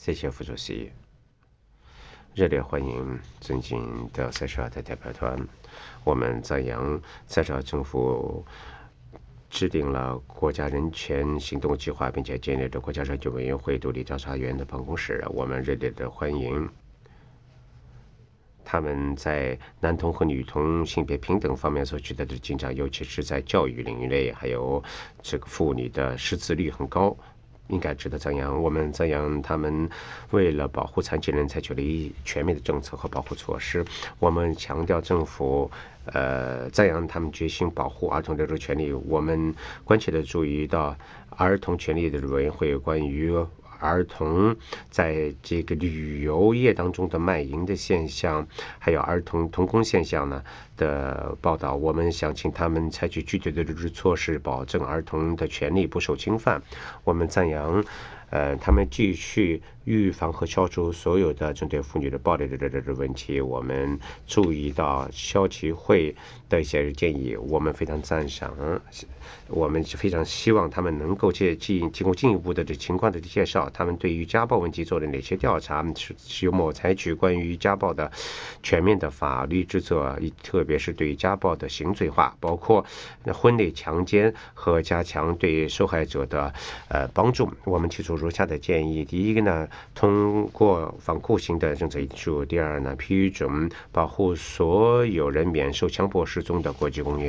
谢谢副主席。热烈欢迎尊敬的32的代表团。我们赞扬塞绍政府制定了国家人权行动计划，并且建立了国家人权委员会独立调查员的办公室。我们热烈的欢迎他们在男童和女童性别平等方面所取得的进展，尤其是在教育领域内，还有这个妇女的识字率很高，应该值得赞扬。我们赞扬他们为了保护残疾人采取了全面的政策和保护措施。我们强调政府赞扬他们决心保护儿童的权利。我们关切地注意到儿童权利的委员会关于儿童在这个旅游业当中的卖淫的现象，还有儿童童工现象呢的报道。我们想请他们采取具体的措施，保证儿童的权利不受侵犯。我们赞扬他们继续预防和消除所有的针对妇女的暴力的问题。我们注意到消基会的一些建议，我们非常赞赏。我们非常希望他们能够提供进一步的情况的介绍，他们对于家暴问题做了哪些调查，是有没有采取关于家暴的全面的法律制作，特别是对于家暴的刑罪化，包括婚内强奸和加强对受害者的帮助。我们提出如下的建议：第一个呢，通过反酷刑的政策引入；第二呢，批准保护所有人免受强迫失踪的国际公约。